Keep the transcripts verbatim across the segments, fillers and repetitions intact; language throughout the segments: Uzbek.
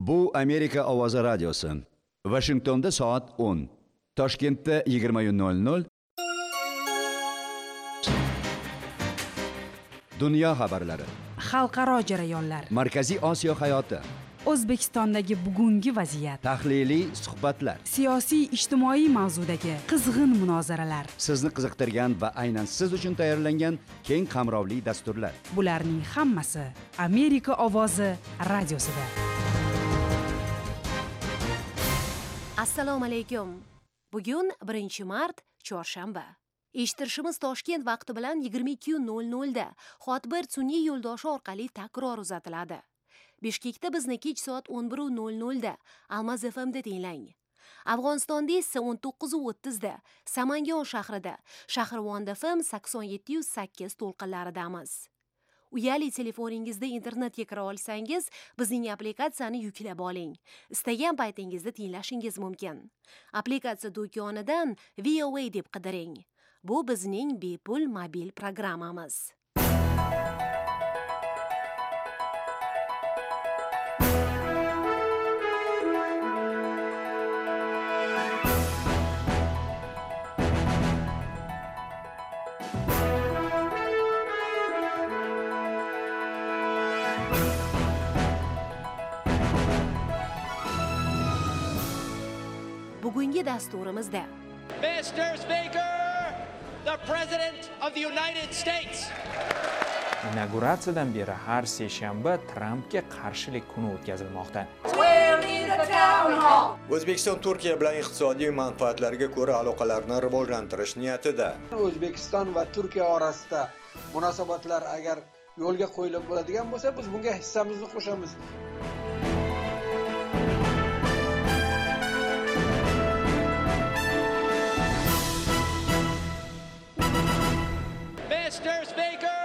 Bu Amerika ovozi radiosi. Washingtonda soat o'n. Toshkentda yigirma nol nol. Dunyo xabarlari. Xalqaro jarayonlar. Markaziy Osiyo hayoti. O'zbekistondagi bugungi vaziyat. Tahliliy suhbatlar. Siyosiy ijtimoiy mavzudagi qizg'in munozaralar. Sizni qiziqtirgan va aynan siz uchun tayyorlangan keng qamrovli dasturlar. Bularning hammasi Amerika ovozi radiosida. Assalomu alaykum. Bugun birinchi mart, chorshanba. Eshittirishimiz Toshkent vaqti bilan yigirma ikki nol nol da Xotbir sun'iy yo'ldoshi orqali takror uzatiladi. Bishkekda bizni kech soat o'n bir nol nol da Almaz F M da tinglang. Afg'onistonda esa o'n to'qqiz o'ttiz da Samangon shahrida, Shahrivon F M sakson yetti nol sakkiz to'lqinlaridamiz. Uyali telefoningizda internetga kira olsangiz, bizning applikatsiyani yuklab oling. Istagan paytingizda tinglashingiz mumkin. Applikatsiya do'konidan V O A deb qidiring. Bu bizning bepul mobil programmamiz. Bugungi dasturimizda Mister Speaker, the President of the United States. Inauguratsiyadan beri har seshanba Trampga qarshilik kuni o'tkazilmoqda. O'zbekiston Turkiya bilan iqtisodiy manfaatlarga ko'ra aloqalarni rivojlantirish niyatida. O'zbekiston va Turkiya orasida munosabatlar agar yo'lga qo'yilib bo'ladigan bo'lsa, biz bunga hissamizni qo'shamiz. Mister Speaker,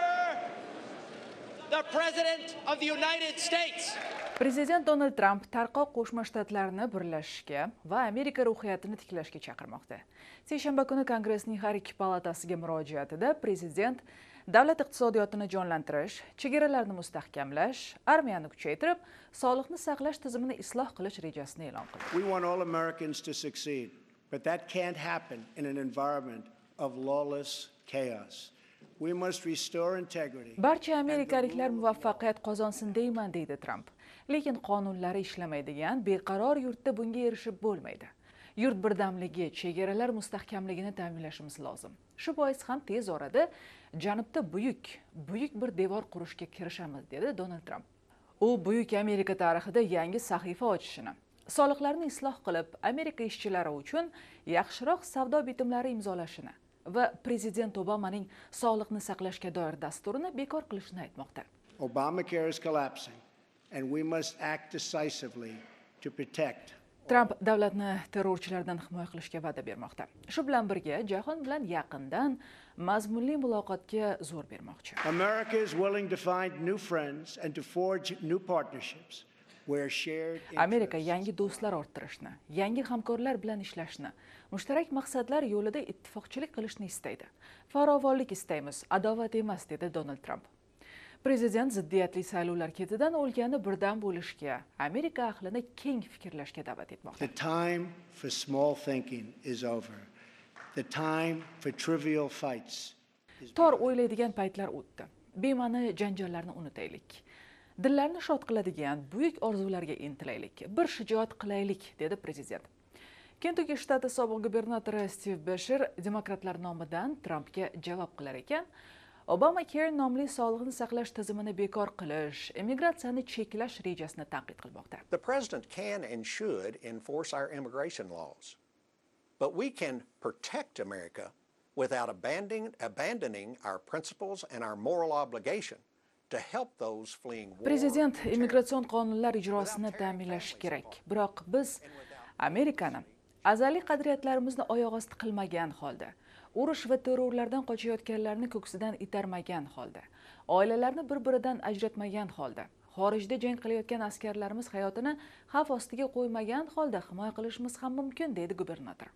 the President of the United States. Prezident Donald Trump tarqoq Qo'shma Shtatlarni birlashishga va Amerika ruhiyatini tiklashga chaqirmoqda. Seshanba kuni Kongressning har ikki palatasiga murojaatida prezident davlat iqtisodiyotini jonlantirish, chegaralarni mustahkamlash, armiyani kuchaytirib, sog'liqni saqlash tizimini isloh qilish rejasini e'lon qildi. We want all Americans to succeed, but that can't happen in an environment of lawless chaos. We must restore integrity. Barcha amerikaliklar muvaffaqiyat qozonsin deyman, deydi Trump. Lekin qonunlari ishlamaydigan beqaror yurtda bunga erishib bo'lmaydi. Yurt birdamligi, chegaralar mustahkamligini ta'minlashimiz lozim. Shu bois ham tez orada janubda buyuk, buyuk bir devor qurishga kirishamiz, dedi Donald Trump. U buyuk Amerika tarixida yangi sahifa ochishini, soliqlarni isloh qilib, Amerika ishchilari uchun yaxshiroq savdo bitimlari imzolashini va prezident Obamaning sog'liqni saqlashga doir dasturini bekor qilishni aytmoqda. Obamacare is collapsing and we must act decisively to protect. Trump davlatni terrorchilardan himoya qilishga va'da bermoqda. Shu bilan birga jahon bilan yaqindan mazmunli muloqotga zo'r bermoqchi. America is willing to find new friends and to forge new partnerships where shared Amerika yangi do'stlar orttirishni, yangi hamkorlar bilan ishlashni, mushtarak maqsadlar yo'lida ittifoqchilik qilishni istaydi. Farovonlik istaymiz, adovat emas, dedi Donald Trump. Prezident ziddiyatli saylovlar ketidan o'lgani birdan bo'lishga, Amerika ahlini keng fikrlashga da'vat etmoqda. The time for small thinking is over. The time for trivial fights. Tor o'ylaydigan paytlar o'tdi. Bema'ni janjallarni unutaylik. Dillarni shod qiladigan buyuk orzularga intilaylik. Bir shijoat qilaylik, dedi prezident. Kentucky shtati sobiq gubernatori Steve Besher demokratlar nomidan Trumpga javob qilar ekan, Obamacare nomli sog'liqni saqlash tizimini bekor qilish, immigratsiyani cheklash rejasini tanqid qilmoqda. The president can and should enforce our immigration laws. But we can protect America without abandoning abandoning our principles and our moral obligation to help those fleeing war. Prezident immigratsion qonunlar ijrosini ta'minlash kerak. Biroq biz Amerikani azaliy qadriyatlarimizni oyoq osti qilmagan holda, urush va terrorlardan qochayotganlarni ko'ksidan itarmagan holda, oilalarni bir-biridan ajratmagan holda, xorijda jang qilayotgan askarlarimiz hayotini xavf ostiga qo'ymagan holda himoya qilishimiz ham mumkin, dedi gubernator.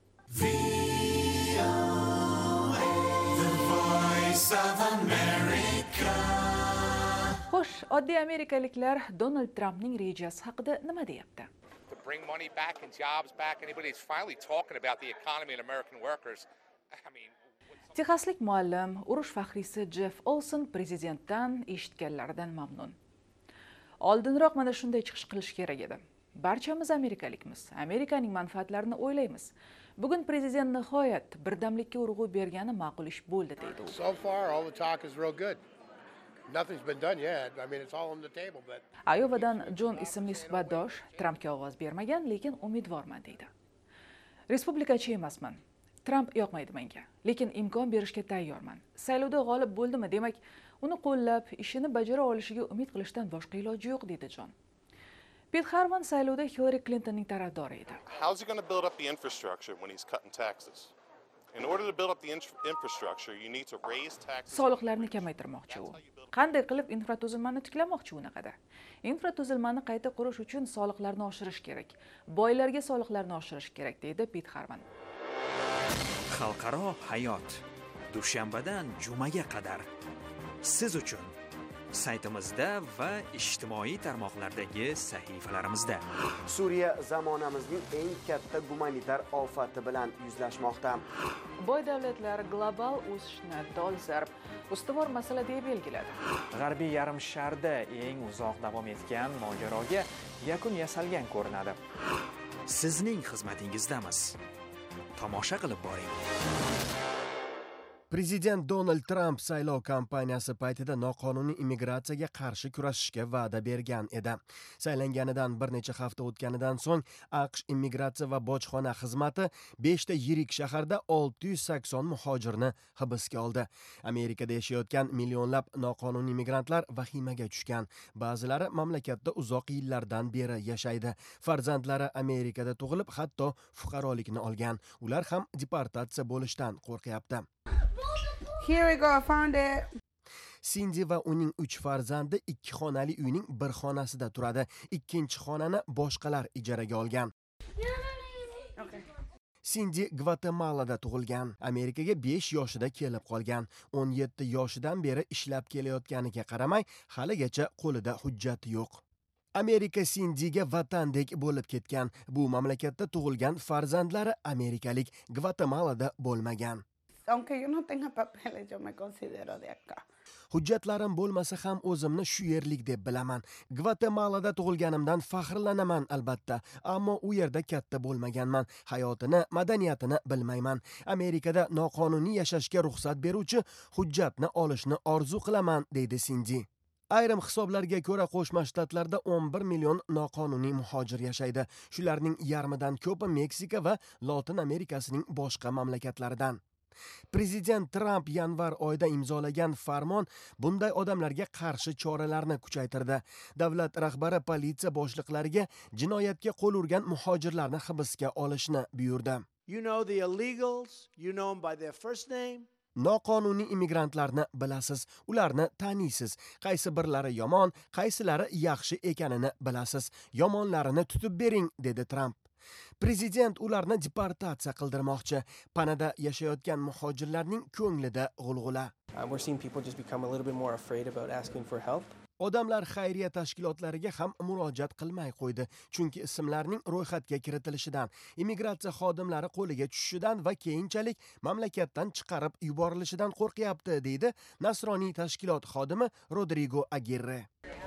Xo'sh, oddiy amerikaliklar Donald Trampning rejasi haqida nima deyapti? To bring money back and jobs back, anybody is finally talking about the economy and American workers. I mean, Texaslik muallim, urush faxriysi Jeff Olson prezidentdan eshitganlaridan mamnun. Oldinroq mana shunday chiqish qilish kerak edi. Barchamiz amerikalikmiz, Amerikaning manfaatlarini o'ylaymiz. Bugun prezident nihoyat birdamlikka urg'u bergani ma'qul ish bo'ldi deydi u. So far all the talk is real good. Nothing's been done yet. I mean, it's all on the table, but Ayovadan John ismli suhbatdosh Trampga ovoz bermagan, lekin umidvorman deydi. Respublikachi emasman. Tramp yoqmaydi menga, lekin imkon berishga tayyorman. Saylovda g'olib bo'ldimi, demak, uni qo'llab, ishini bajara olishiga umid qilishdan boshqa iloji yo'q deydi John. Pete Harvin saylovda Hillary Clintonning tarafdori edi. How's he going to build up the infrastructure when he's cutting taxes? In order to build up the infrastructure, you need to raise taxes. Soliqlarni kamaytirmoqchi u. Qanday qilib infratuzilmani tiklamoqchi unaqada? Infratuzilmani qayta qurish uchun soliqlarni oshirish kerak. Boylarga soliqlarni oshirish kerak deydi Pete Harvin. Xalqaro hayot dushanbadan jumaga qadar siz uchun saytimizda va ijtimoiy tarmoqlardagi sahifalarimizda. Suriya zamonamizning eng katta gumanitar ofati bilan yuzlashmoqda. Boy davlatlar global o'sishni dolzarb ustuvor masala deb belgiladi. G'arbiy yarim sharda eng uzoq davom etgan mojaroga yakun yasalgan ko'rinadi. Sizning xizmatingizdamiz. Tomosha qilib boring. Prezident Donald Trump saylov kampaniyasi paytida noqonuniy immigratsiyaga qarshi kurashishga va'da bergan edi. Saylanganidan bir necha hafta o'tganidan so'ng AQSh immigratsiya va bojxona xizmati beshta yirik shaharda olti yuz sakson muhojirni hibsga oldi. Amerikada yashayotgan millionlab noqonuniy immigrantlar vahimaga tushgan. Ba'zilari mamlakatda uzoq yillardan beri yashaydi. Farzandlari Amerikada tug'ilib, hatto fuqarolikni olgan. Ular ham deportatsiya bo'lishdan qo'rqyapti. Here we go, I found it. Cindy va uning uch farzandi ikki xonali uyning bir xonasida turadi. Ikkinchi xonani boshqalar ijaraga olgan. Okay. Cindy Gvatemalada tug'ilgan. Amerikaga besh yoshida kelib qolgan. o'n yetti yoshidan beri ishlab kelayotganiga qaramay, haligacha qo'lida hujjati yo'q. Amerika Cindyga vatandek bo'lib ketgan. Bu mamlakatda tug'ilgan farzandlari amerikalik, Gvatemalada bo'lmagan. Aunque yo no tenga papeles, yo me considero de acá. Hujjatlarim bo'lmasa ham o'zimni shu yerlik deb bilaman. Gvatemalada tug'ilganimdan faxrlanaman albatta, ammo u yerda katta bo'lmaganman. Hayotini, madaniyatini bilmayman. Amerikada noqonuniy yashashga ruxsat beruvchi hujjatni olishni orzu qilaman, deydi Cindy. Ayrim hisoblarga ko'ra Qo'shma Shtatlarda o'n bir million noqonuniy muhojir yashaydi. Shularning yarmidan ko'pi Meksika va Lotin Amerikasining boshqa mamlakatlaridan. Prezident Trump yanvar oyida imzolagan farmon bunday odamlarga qarshi choralarni kuchaytirdi. Davlat rahbari politsiya boshliqlariga jinoyatga qo'l urgan muhojirlarni hibsga olishni buyurdi. You know the illegals, you know them by their first name. Noqonuniy immigrantlarni bilasiz, ularni taniysiz. Qaysi birlari yomon, qaysilari yaxshi ekanini bilasiz. Yomonlarini tutib bering, dedi Trump. Prezident ularni deportatsiya qildirmoqchi. Panada yashayotgan muhojirlarning ko'nglida g'ulg'ula. We're seeing people just become a little bit more afraid about asking for help. Odamlar xayriya tashkilotlariga ham murojaat qilmay qo'ydi, chunki ismlarning ro'yxatga kiritilishidan, immigratsiya xodimlari qo'liga tushishidan va keyinchalik mamlakatdan chiqarib yuborilishidan qo'rqyapti, deydi nasroniy tashkilot xodimi Rodrigo Aguirre.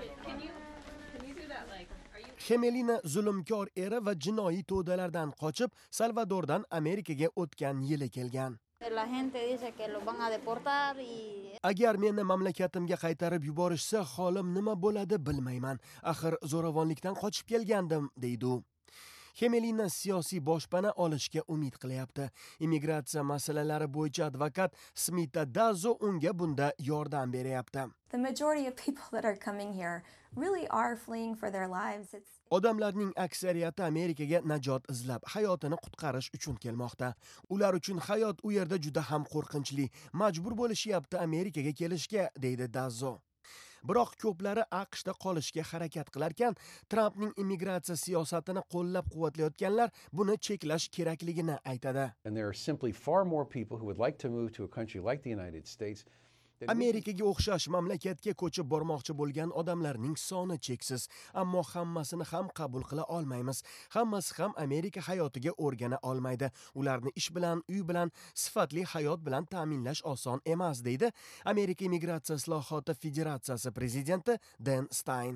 Gemelina zulmkor eri va jinoiy to'dalardan qochib, Salvadordan Amerikaga o'tgan yili kelgan. La gente dice que los van a deportar y Agar meni mamlakatimga qaytarib yuborishsa, holim nima bo'ladi bilmayman. Axir zo'ravonlikdan qochib kelgandim, deydi u. Gemelina siyosiy boshpana olishga umid qilyapti. Immigratsiya masalalari bo'yicha advokat Smita Dazo unga bunda yordam beryapti. The majority of people that are coming here really are fleeing for their lives. It's Odamlarning aksariyati Amerikaga najot izlab, hayotini qutqarish uchun kelmoqda. Ular uchun hayot u yerda juda ham qo'rqinchli. Majbur bo'lishyapti Amerikaga kelishga, deydi Dazo. Biroq ko'plari AQShda qolishga harakat qilarkan, Trumpning immigratsiya siyosatini qo'llab-quvvatlayotganlar buni cheklash kerakligini aytadi. And there are simply far more people who would like to move to a country like the United States Amerikaga o'xshash mamlakatga ko'chib bormoqchi bo'lgan odamlarning soni cheksiz, ammo hammasini ham qabul qila olmaymiz. Hammasi ham Amerika hayotiga o'rgana olmaydi. Ularni ish bilan, uy bilan, sifatli hayot bilan ta'minlash oson emas, deydi Amerika Immigratsiya islohoti federatsiyasi prezidenti Dan Stein.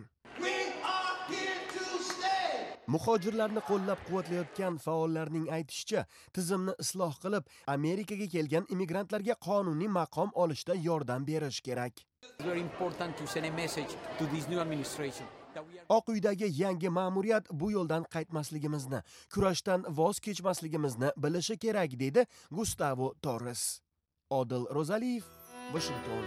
Muhojirlarni qo'llab-quvvatlayotgan faollarning aytishicha, tizimni isloh qilib, Amerikaga kelgan immigrantlarga qonuniy maqom olishda yordam berish kerak. Oq uydagi yangi ma'muriyat bu yo'ldan qaytmasligimizni, kurashdan voz kechmasligimizni bilishi kerak, deydi Gustavo Torres. Odil Rozaliyev, Washington.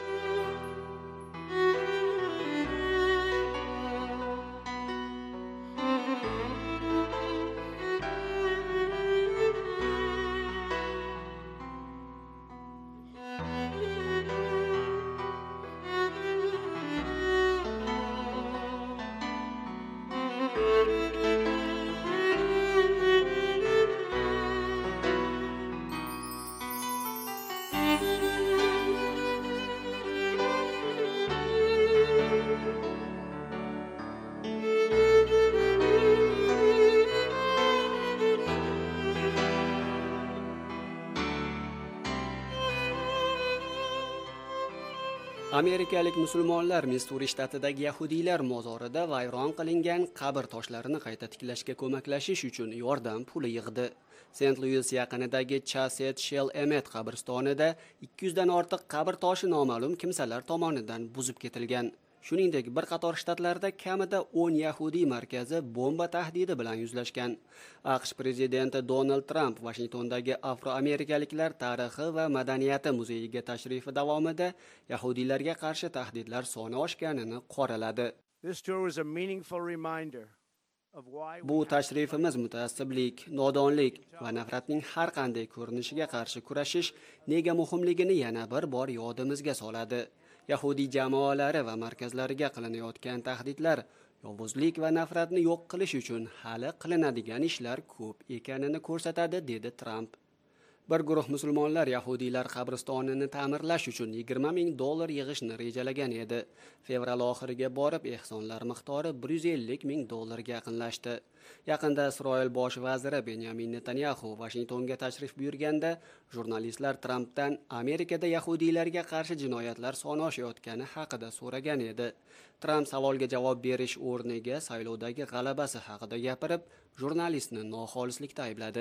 Amerikalik musulmonlar Missuri shtatidagi yahudiylar mozorida vayron qilingan qabr toshlarini qayta tiklashga ko'maklashish uchun yordam puli yig'di. Saint-Louis yaqinidagi Chasset Shell Emet qabristonida ikki yuz dan ortiq qabr toshi noma'lum kimsalar tomonidan buzib ketilgan. Shuningdek, bir qator shtatlarda kamida o'n yahudiy markazi bomba tahdidi bilan yuzlashgan. AQSh prezidenti Donald Trump Washingtondagi afroamerikaliklar tarixi va madaniyati muzeyiga tashrifi davomida yahudiylarga qarshi tahdidlar soni oshganini qoraladi. Bu tashrifimiz mutaassiblik, nodonlik va nafratning har qanday ko'rinishiga qarshi kurashish nega muhimligini yana bir bor yodimizga soladi. Yahudiy jamoalari va markazlariga qilinayotgan tahdidlar yovuzlik va nafratni yo'q qilish uchun hali qilinadigan ishlar ko'p ekanini ko'rsatadi, dedi Trump. Bir guruh musulmonlar yahudiylar qabristonini ta'mirlash uchun yigirma ming dollar yig'ishni rejalagan edi. Fevral oxiriga borib, ehsonlar miqdori bir yuz ellik ming dollarga yaqinlashdi. Yaqinda Isroil bosh vaziri Benyamin Netanyahu Washingtonga tashrif buyurganda, jurnalistlar Trampdan Amerikada yahudiylarga qarshi jinoyatlar soni oshayotgani haqida so'ragan edi. Tramp savolga javob berish o'rniga saylovdagi g'alabasi haqida gapirib, jurnalistni noxolislikda aybladi.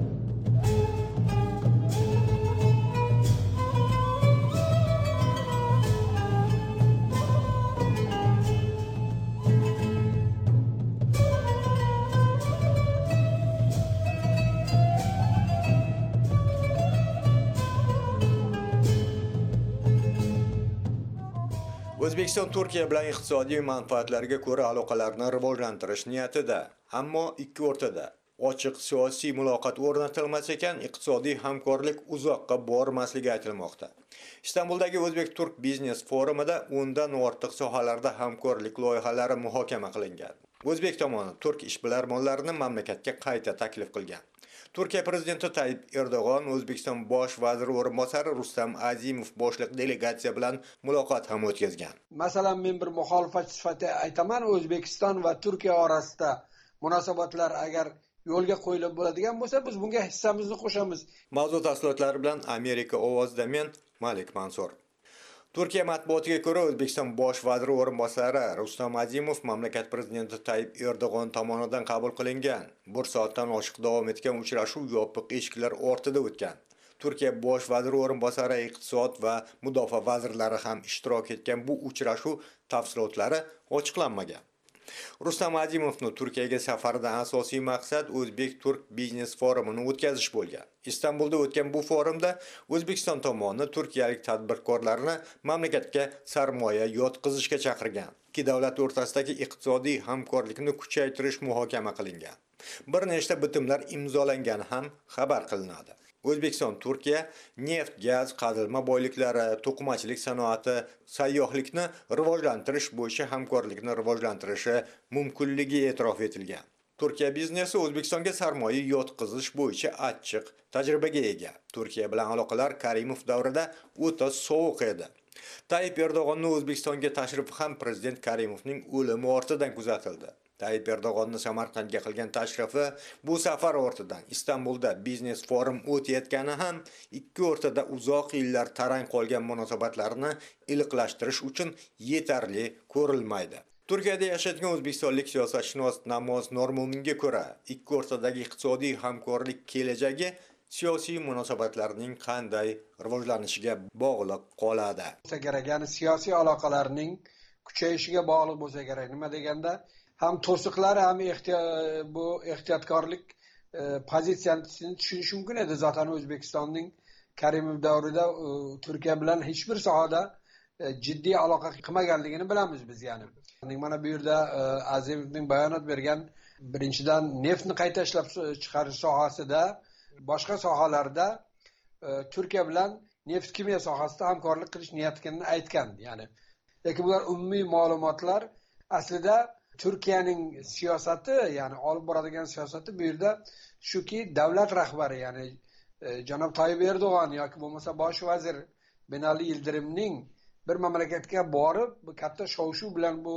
O'zbekiston Turkiya bilan iqtisodiy manfaatlarga ko'ra aloqalarni rivojlantirish niyatida, ammo ikki o'rtada ochiq siyosiy muloqot o'rnatilmas ekan, iqtisodiy hamkorlik uzoqqa bormasligi aytilmoqda. Istanbuldagi O'zbek-Turk biznes forumida o'ndan ortiq sohalarda hamkorlik loyihalari muhokama qilingan. O'zbek tomoni turk ishbilarmonlarini mamlakatga qayta taklif qilgan. Turkiya prezidenti Tayyip Erdo'g'on O'zbekiston bosh vaziri o'rinbosari Rustam Azimov boshliq delegatsiya bilan muloqot ham o'tkazgan. Masalan, men bir muxolifatchi sifatida aytaman, O'zbekiston va Turkiya orasida munosabatlar agar yo'lga qo'yilib bo'ladigan bo'lsa, biz bunga hissamizni qo'shamiz. Mavzu tafsilotlari bilan Amerika ovozida men Malik Mansur. Turkiya matbuotiga ko'ra, O'zbekiston bosh vaziri o'rinbosari Rustam Azimov mamlakat prezidenti Tayyip Erdo'g'on tomonidan qabul qilingan. bir soatdan oshiq davom etgan uchrashuv yopiq eshiklar ortida o'tgan. Turkiya bosh vaziri o'rinbosari, iqtisod va mudofaa vazirlari ham ishtirok etgan bu uchrashuv tafsilotlari ochiqlanmagan. Rustam Azimovning Turkiyaga safaridan asosiy maqsad O'zbek-Turk biznes forumini o'tkazish bo'lgan. Istanbulda o'tgan bu forumda O'zbekiston tomoni turkiyalik tadbirkorlarni mamlakatga sarmoya yotqizishga chaqirgan. Ikki davlat o'rtasidagi iqtisodiy hamkorlikni kuchaytirish muhokama qilingan. Bir nechta bitimlar imzolangani ham xabar qilinadi. O'zbekiston Turkiya neft, gaz, qazilma boyliklari, to'qimachilik sanoati, sayyohlikni rivojlantirish bo'yicha hamkorlikni rivojlantirishi mumkinligi e'tirof etilgan. Turkiya biznesi O'zbekistonga sarmoya yotqizish bo'yicha achchiq tajribaga ega. Turkiya bilan aloqalar Karimov davrida o'ta sovuq edi. Tayyip Erdo'g'onning O'zbekistonga tashrifi ham prezident Karimovning o'limi ortidan kuzatildi. Tayyip Erdo'g'onning Samarqandga qilgan tashrifi bu safar ortidan Istanbulda biznes forum o'tayotgani ham ikki o'rtada uzoq yillar tarang qolgan munosabatlarni iliqlashtirish uchun yetarli ko'rilmaydi. Turkiyada yashayotgan o'zbekistonlik siyosatshunos Namoz Normuminga ko'ra, ikki o'rtadagi iqtisodiy hamkorlik kelajagi siyosiy munosabatlarning qanday rivojlanishiga bog'liq qoladi. Bo'lsa kerak, ya'ni siyosiy aloqalarning kuchayishiga bog'liq bo'lsa kerak. Nima deganda, ham to'siqlari ham bu ehtiyotkorlik pozitsiyasini tushunish mumkin edi. Zotan O'zbekistonning Karimov davrida Turkiya bilan hech bir sohada jiddiy aloqa qilmaganligini bilamiz biz, ya'ni. Mana bu yerda Azimovning bayonot bergan, birinchidan neftni qayta ishlab chiqarish sohasida, boshqa sohalarda Turkiya bilan neft kimyo sohasida hamkorlik qilish niyatini aytgan, ya'ni. Lekin bular umumiy ma'lumotlar. Aslida Turkiyaning siyosati, ya'ni olib boradigan siyosati bu yerda shuki, davlat rahbari, ya'ni janob Tayyip Erdo'g'on yoki bo'lmasa bosh vazir Binali Yildirimning bir mamlakatga borib, bu katta shov-shuv bilan bu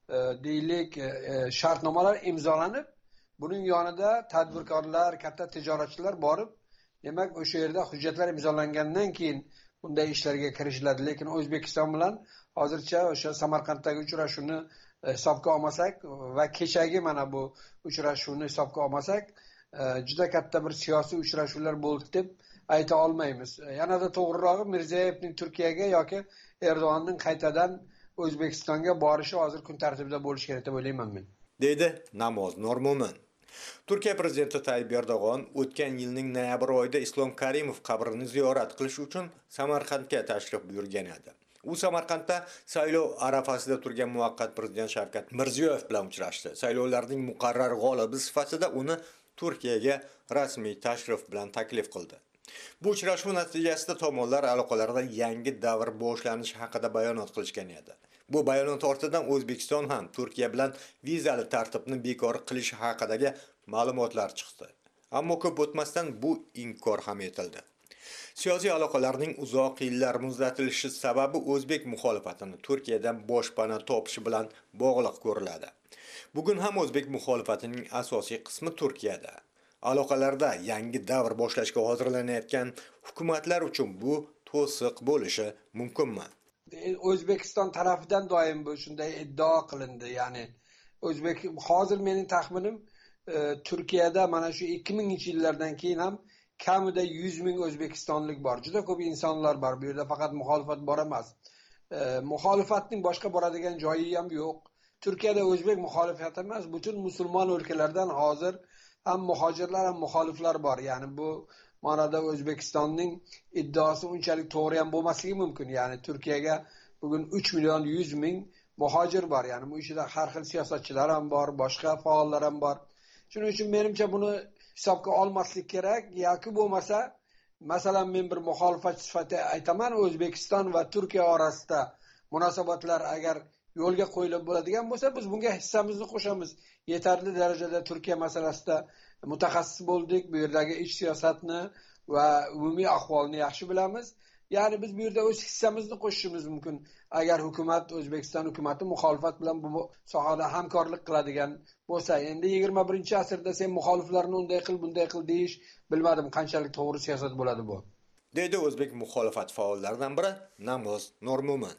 deylik shartnomalar imzolanib, buning yonida tadbirkorlar, katta tijoratchilar borib, demak o'sha yerda hujjatlar imzolangandan keyin bunday ishlarga kirishiladi. Lekin O'zbekiston bilan hozircha o'sha Samarqanddagi uchrashuvni hisobga olmasak va kechagi mana bu uchrashuvni hisobga olmasak, juda katta bir siyosiy uchrashuvlar bo'ldi deb ayta olmaymiz. Yanada to'g'rirog'i Mirziyoyevning Turkiyaga yoki Erdo'g'onning qaytadan O'zbekistonga borishi hozir kun tartibida bo'lishi kerak deb o'ylayman men. Dedi Namoz Normumin. Turkiya prezidenti Tayyip Erdo'g'on o'tgan yilning noyabr oyida Islom Karimov qabrini ziyorat qilish uchun Samarqandga tashrif buyurgan edi. U Samarqandda saylov arafasida turgan muvaqqat prezident Shavkat Mirziyoyev bilan uchrashdi. Saylovlarning muqarrar g'olibi sifatida uni Turkiyaga rasmiy tashrif bilan taklif qildi. Bu uchrashuv natijasida tomonlar aloqalarida yangi davr boshlanishi haqida bayonot qilishgan edi. Bu bayonot ortidan O'zbekiston ham Turkiya bilan vizali tartibni bekor qilishi haqidagi ma'lumotlar chiqdi. Ammo ko'p o'tmasdan bu inkor ham etildi. Siyosiy aloqalarning uzoq yillar muzlatilishi sababi o'zbek muxolifatini Turkiyadan boshpana topishi bilan bog'liq ko'riladi. Bugun ham o'zbek muxolifatining asosiy qismi Turkiyada. Aloqalarda yangi davr boshlashga hozirlanayotgan hukumatlar uchun bu to'siq bo'lishi mumkinmi? O'zbekiston tarafidan doim bu shunday iddao qilindi, ya'ni O'zbek hozir mening taxminim Turkiyada mana shu ikki minginchi yillardan keyin ham kamida yuz ming o'zbekistonlik bor. Juda ko'p insonlar bor. Bu yerda faqat muxolifat bor emas. Muxolifatning boshqa boradigan joyi ham yo'q. Turkiyada o'zbek muxolifati emas, butun musulmon o'lkalardan hozir ham muhojirlar ham muxoliflar bor. Ya'ni bu ma'noda O'zbekistonning iddaosi unchalik to'g'ri ham bo'lmasligi mumkin. Ya'ni Turkiyaga bugun uch million yuz ming muhojir bor. Ya'ni bu ishida har xil siyosatchilar ham bor, boshqa faollar ham bor. Shuning uchun menimcha buni hisobga olmaslik kerak. Yoki bo'lmasa, masalan, men bir muxolifatchi sifatida aytaman, O'zbekiston va Turkiya orasida munosabatlar agar yo'lga qo'yilib bo'ladigan bo'lsa, biz bunga hissamizni qo'shamiz. Yetarli darajada Turkiya masalasida mutaxassis bo'ldik. Bu yerdagi ich siyosatni va umumiy ahvolni yaxshi bilamiz. Ya'ni biz bu yerda o'z hissamizni qo'shishimiz mumkin. Agar hukumat, O'zbekiston hukumati muxolifat bilan bu sohada hamkorlik qiladigan bo'lsa, endi yigirma birinchi asrda sen muxoliflarni unday qil, bunday qil deyish, bilmadim qanchalik to'g'ri siyosat bo'ladi bu. Dedi o'zbek muxolifat faollaridan biri Namoz Normumin.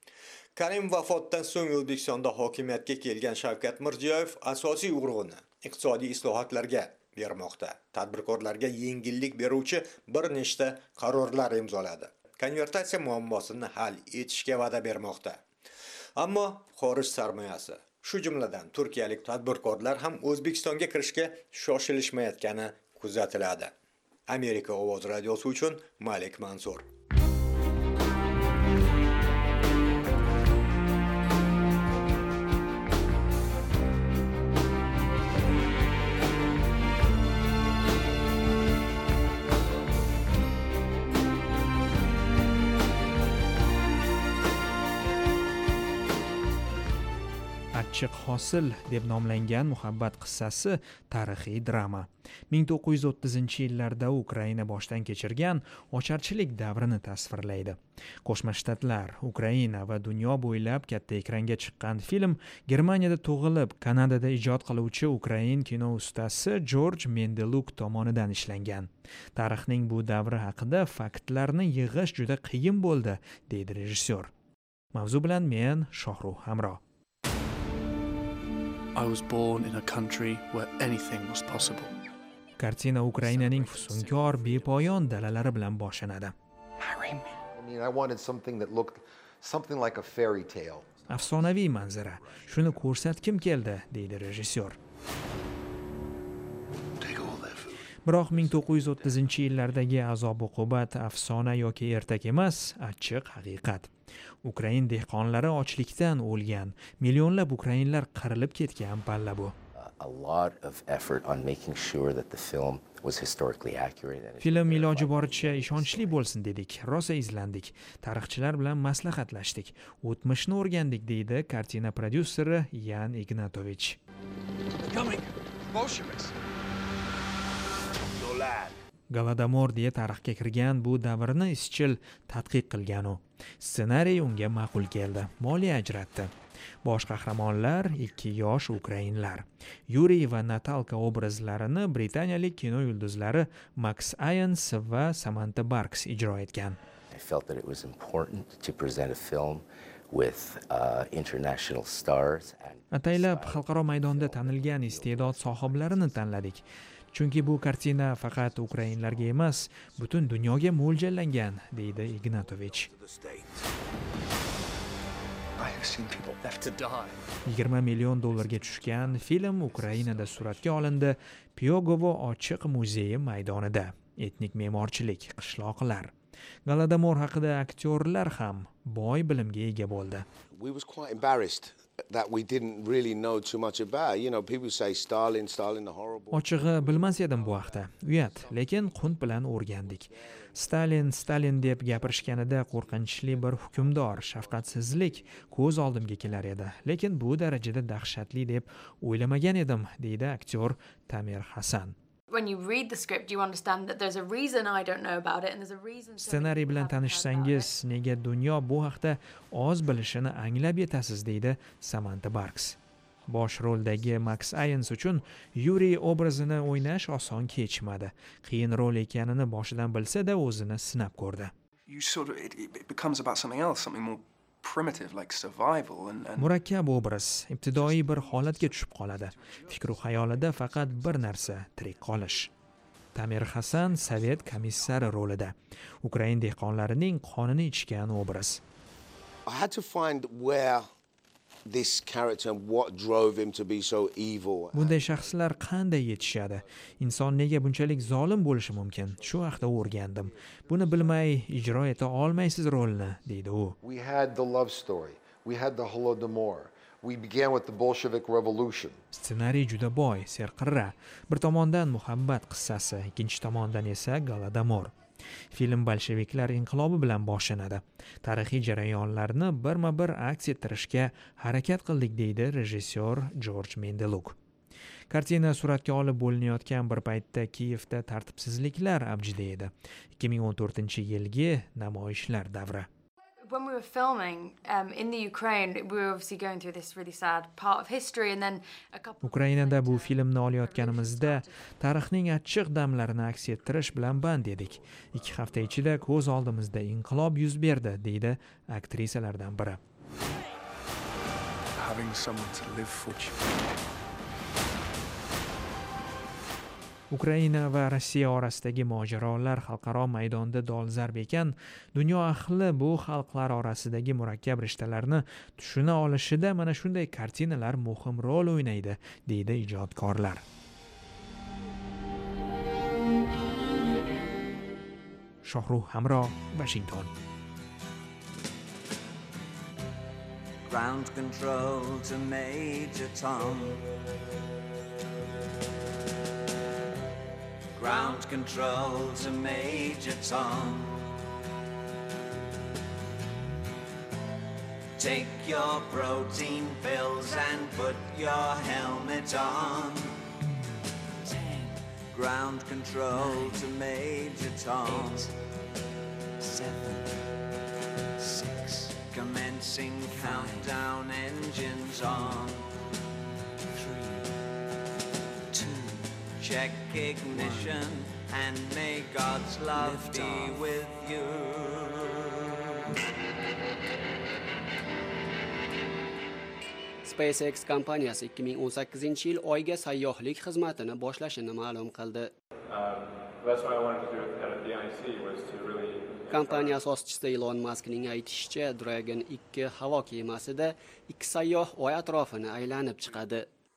Karim vafotidan so'ng O'zbekistonda hokimiyatga kelgan Shavkat Mirziyoyev asosiy urg'uni iqtisodiy islohotlarga bermoqda. Tadbirkorlarga yengillik beruvchi bir nechta qarorlar imzoladi. Konvertatsiya muammosini hal etishga va'da bermoqda. Ammo xorij sarmoyasi, shu jumladan turkiyalik tadbirkorlar ham O'zbekistonga kirishga shoshilishmayotgani kuzatiladi. Amerika ovoz radiosi uchun Malik Mansur. achchiq hosil deb nomlangan muhabbat qissasi tarixiy drama. ming to'qqiz yuz o'ttizinchi yillarda Ukraina boshdan kechirgan ocharchilik davrini tasvirlaydi. Qo'shma Shtatlar, Ukraina va dunyo bo'ylab katta ekranga chiqqan film Germaniyada tug'ilib, Kanadada ijod qiluvchi ukrain kino ustasi Jorj Mendeluk tomonidan ishlangan. Tarixning bu davri haqida faktlarni yig'ish juda qiyin bo'ldi, deydi rejissyor. Mavzu bilan men Shohruh Hamro. I was born in a country where anything was possible. Kartina Ukrainaning fusunkor, bepoyon dalalari bilan boshlanadi. Marry me. I mean, I wanted something that looked something like a fairy tale. Afsonaviy manzara. Shuni ko'rsatkim keldi, deydi rejissyor. Biroq ming to'qqiz yuz o'ttizinchi yillardagi azob-uqubat afsona yoki ertak emas, achchiq haqiqat. Ukrain dehqonlari ochlikdan o'lgan, millionlab ukrainlar qirilib ketgan palla bu. A lot of effort on making sure that the film was historically accurate. Film iloji boricha ishonchli bo'lsin dedik, rosa izlandik, tarixchilar bilan maslahatlashdik, o'tmishni o'rgandik, deydi kartina prodyuseri Yan Ignatovich. Coming, Bolsheviks. Golodomor deya tarixga kirgan bu davrni izchil tadqiq qilgan u. Ssenariy unga ma'qul keldi, moliya ajratdi. Bosh qahramonlar ikki yosh ukrainlar. Yuriy va Natalka obrazlarini britaniyalik kino yulduzlari Max Irons va Samantha Barks ijro etgan. I felt that it was important to present a film with uh, international stars and Ataylab xalqaro maydonda tanilgan iste'dod sohiblarini tanladik. Chunki bu kartina faqat ukrainlarga emas, butun dunyoga mo'ljallangan, deydi Ignatovich. yigirma million dollarga tushgan film Ukrainada suratga olindi, Pyogovo ochiq muzeyi maydonida. Etnik me'morchilik, qishloqlar. Golodomor haqida aktyorlar ham boy bilimga ega bo'ldi. We was quite embarrassed that we didn't really know too much about. You know, people say Stalin, Stalin the horrible. Ochig'i bilmas edim bu haqda. Uyat, lekin qunt bilan o'rgandik. Stalin, Stalin deb gapirishganida qo'rqinchli bir hukmdor, shafqatsizlik ko'z oldimga kelar edi. Lekin bu darajada dahshatli deb o'ylamagan edim, deydi aktyor Tamir Hasan. When you read the script, you understand that there's a reason I don't know about it and there's a reason. Ssenariy bilan tanishsangiz, nega dunyo bu haqda oz bilishini anglab yetasiz, deydi Samantha Barks. Bosh roldagi Max Irons uchun Yuriy obrazini o'ynash oson kechmadi. Qiyin rol ekanini boshidan bilsa-da o'zini sinab ko'rdi. You sort of it, it becomes about something else, something more primitive like survival and, and Murakkab obraz ibtidoiy bir holatga tushib qoladi. Fikru xayolida faqat bir narsa, tirik qolish. Tamir Hasan sovet komissari rolida. Ukrain dehqonlarining qonini ichgan obraz. I had to find where this character and what drove him to be so evil. Bunday shaxslar qanday yetishadi? Inson nega bunchalik zolim bo'lishi mumkin? Shu haqda o'rgandim. Buni bilmay ijro eta olmaysiz rolni, deydi u. We had the love story. We had the Holodomor. We began with the Bolshevik Revolution. Ssenariy juda boy, serqirra. Bir tomondan muhabbat qissasi, ikkinchi tomondan esa Golodomor. Film bolsheviklar inqilobi bilan boshlanadi. Tarixiy jarayonlarni birma-bir aks ettirishga harakat qildik, deydi rejissyor Jorj Mendeluk. Kartina suratga olib bo'linayotgan bir paytda Kiyevda tartibsizliklar avjida edi. ikki ming o'n to'rtinchi yilgi namoyishlar davri. When we were filming um, in the Ukraine, we were obviously going through this really sad part of history, and then a couple. Ukrainada bu filmni olayotganimizda tarixning achchiq damlarini aks ettirish bilan band edik. Ikki hafta ichida ko'z oldimizda inqilob yuz berdi, deydi aktrisalardan biri. Having someone to live for. Ukraina va Rossiya orasidagi mojarolar xalqaro maydonda dolzarb ekan, dunyo ahli bu xalqlar orasidagi murakkab rishtalarni tushuna olishida mana shunday kartinalar muhim rol o'ynaydi, deydi ijodkorlar. Shohruh Hamro, Washington. Ground control to Major Tom. Ground control to Major Tom. Take your protein pills and put your helmet on. Ten. Ground control nine, to Major Tom. Eight, seven, six. Commencing five, countdown, engines on. Three, two. Check ignition one, and may God's love be off. With you. SpaceX kompaniyasi ikki ming o'n sakkizinchi yil Oyga sayyohlik xizmatini boshlashini ma'lum qildi. Kompaniya asoschisi Elon Muskning aytishicha, Dragon ikki havo kemasida ikki sayyoh Oy atrofini aylanib chiqadi.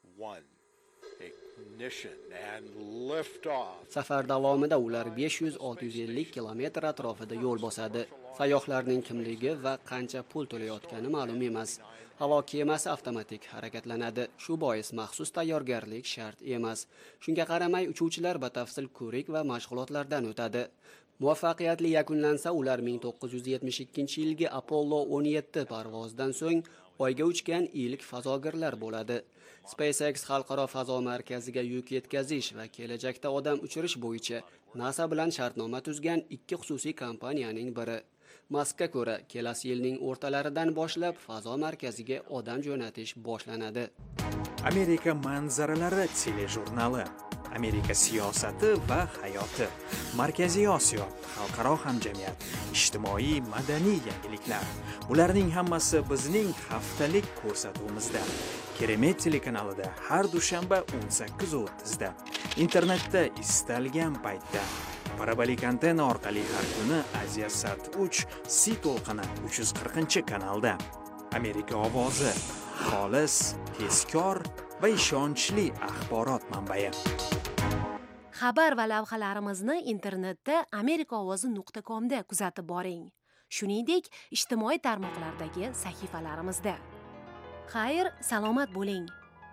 Safar davomida ular besh yuz olti yuz ellik kilometr atrofida yo'l bosadi. Sayyohlarning kimligi va qancha pul to'layotgani ma'lum emas. Havo kemasi avtomatik harakatlanadi. Shu bois maxsus tayyorgarlik shart emas. Shunga qaramay, uchuvchilar batafsil ko'rik va mashg'ulotlardan o'tadi. Muvaffaqiyatli yakunlansa, ular ming to'qqiz yuz yetmish ikkinchi yilgi Apollo o'n yetti parvozidan so'ng Oyga uchgan ilk fazogirlar bo'ladi. SpaceX xalqaro fazo markaziga yuk yetkazish va kelajakda odam uchirish bo'yicha NASA bilan shartnoma tuzgan ikki xususiy kompaniyaning biri. Muskga ko'ra, kelasi yilning o'rtalaridan boshlab fazo markaziga odam jo'natish boshlanadi. Amerika manzaralari telejurnali. Amerika siyosati va hayoti. Markaziy Osiyo, xalqaro hamjamiyat, ijtimoiy madaniy yangiliklar. Bularning hammasi bizning haftalik ko'rsatuvimizda. Keremet telekanalida har dushanba o'n sakkiz o'ttiz da. Internetda istalgan paytda. Parabolik antenna orqali har kuni Aziyasat uch C to'lqini uch yuz qirqinchi kanalda. Amerika ovozi, xolis, tezkor va ishonchli axborot manbai. Xabar va lavhalarimizni internetda amerikaovozi nuqta com da kuzatib boring. Shuningdek, ijtimoiy tarmoqlardagi sahifalarimizda. Xayr, salomat bo'ling.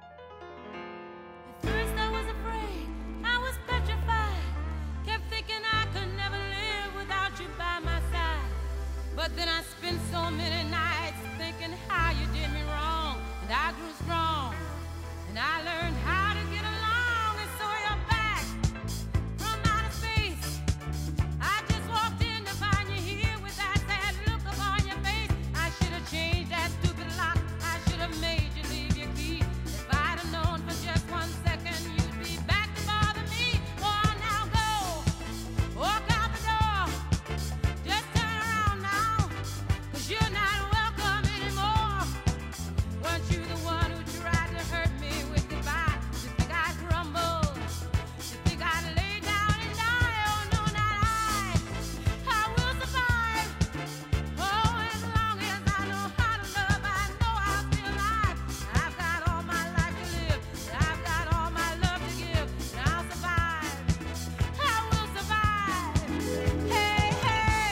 But then I spent so many nights thinking how you did me wrong, and I grew strong, and I learned how to get along, and so you're back from outer space. I just walked in to find you here with that sad look upon your face. I should have changed that stupid lock. I should have made you leave your key. If I'd have known for just one second you'd be back to bother me. Oh, now go, walk out the door. Just turn around now, 'cause you're not welcome anymore. Weren't you the one who tried to hurt me with goodbye? You think I'd crumble? You think I'd lay down and die? Oh no, not I. I will survive. Oh, as long as I know how to love, I know I'll be alive. I've got all my life to live. I've got all my love to give. And I'll survive. I will survive. Hey, hey.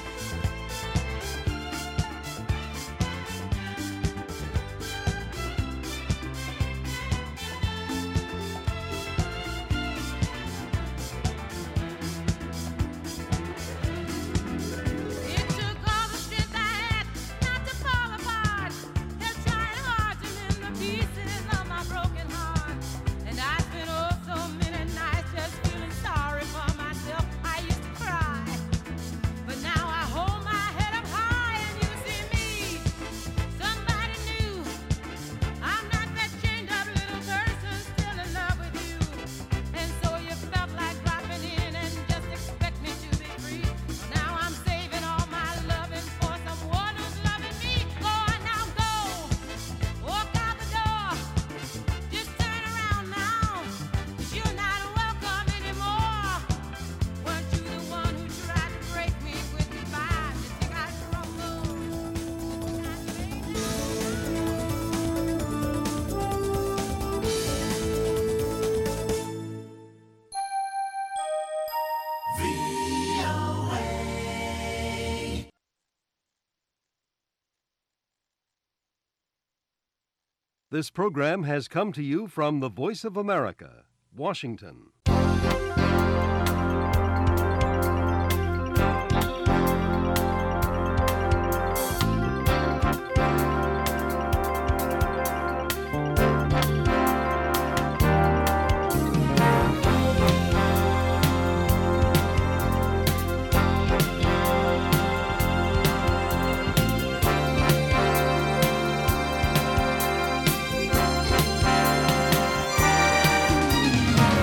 It took all the strength I had not to fall apart. They're trying hard to mend the pieces of my broken heart. And I spent oh so many nights just feeling sorry for myself. I used to cry, but now I hold my head up high and you see me, somebody new. I'm not that chained up little person still in love with you. And so you felt like dropping in and just expect me to be free. Now I'm saving all my loving for someone who's loving me. Go on now, go, walk out the door. Just turn around now, 'cause you're not welcome anymore. Weren't you the one who tried to break me with goodbye? You think I'd crumble? This program has come to you from the Voice of America, Washington.